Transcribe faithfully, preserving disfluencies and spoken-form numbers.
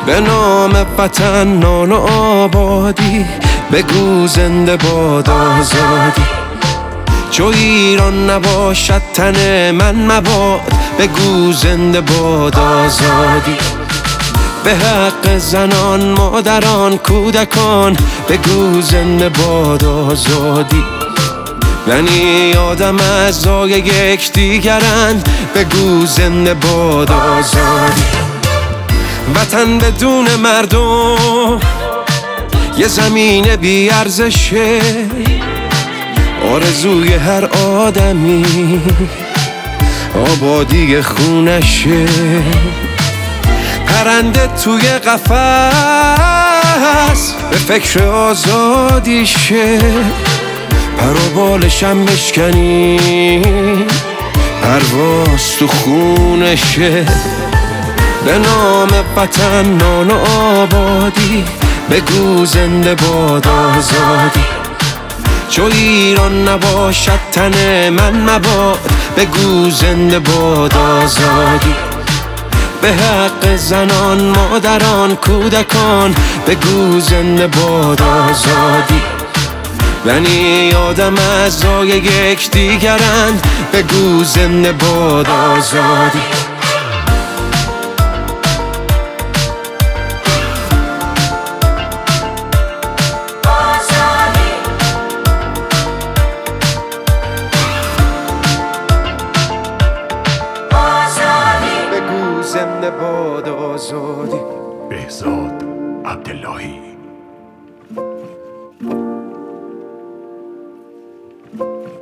به نام وطن نان و آبادی، بگو زنده باد آزادی. چو ایران نباشد تن من مباد، بگو زنده باد آزادی. به حق زنان، مادران، کودکان، بگو زنده باد آزادی. بنی آدم اعضای یکدیگرند، بگو زنده باد آزادی. وطن بدون مردم یه زمین بی ارزشه، آرزوی هر آدمی آبادی خونشه. پرنده توی قفس به فکر آزادیشه، پر و بالشم بشکنی پرواز تو خونشه. به نام وطن نان و آبادی، بگو زنده باد آزادی. چو ایران نباشد تن من مباد، بگو زنده باد آزادی. به حق زنان، مادران، کودکان، بگو زنده باد آزادی. بنی آدم اعضای یکدیگرند، بگو زنده باد آزادی. زنده باد آزادی. بهزاد عبداللهی.